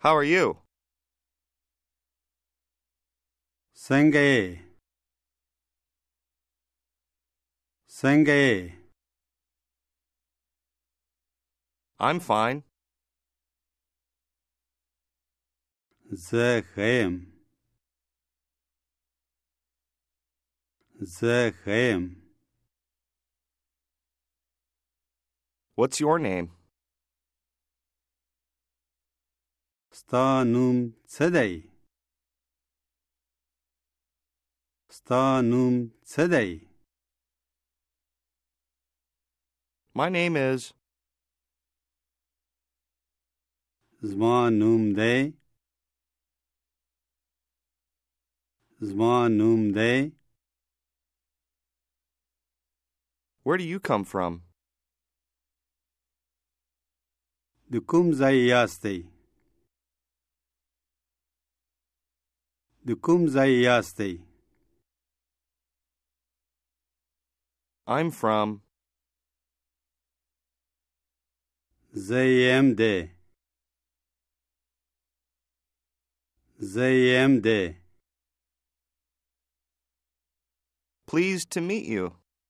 How are you? څنګه یې I'm fine. زه ښه یم. What's your name? ستا نوم څه دی؟ My name is... زما نوم دی. Where do you come from? د کوم ځای یاستئ؟ I'm from... زه یم دی. Pleased to meet you.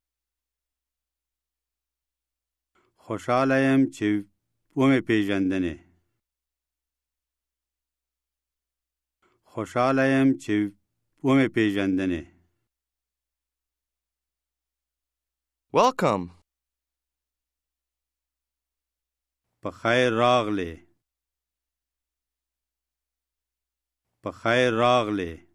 خوشحاله یم چې ومې پیژندنې. Welcome. په خیر راغلې.